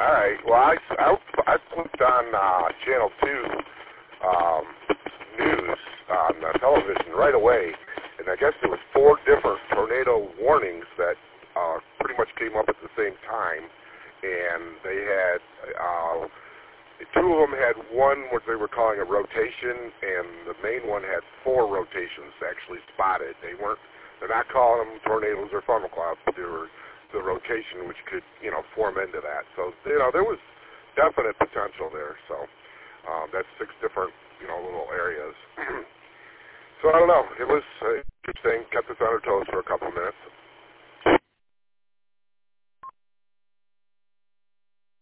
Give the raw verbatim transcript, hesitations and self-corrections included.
All right. Well, I, I, I flipped on uh, Channel two um, news on uh, television right away, and I guess there was four different tornado warnings that uh, pretty much came up at the same time, and they had uh, two of them had one what they were calling a rotation, and the main one had four rotations actually spotted. They weren't. They're not calling them tornadoes or funnel clouds, but they were the rotation which could, you know, form into that. So, you know, there was definite potential there. So um, that's six different, you know, little areas. So I don't know. It was uh, interesting. Kept us on our toes for a couple of minutes.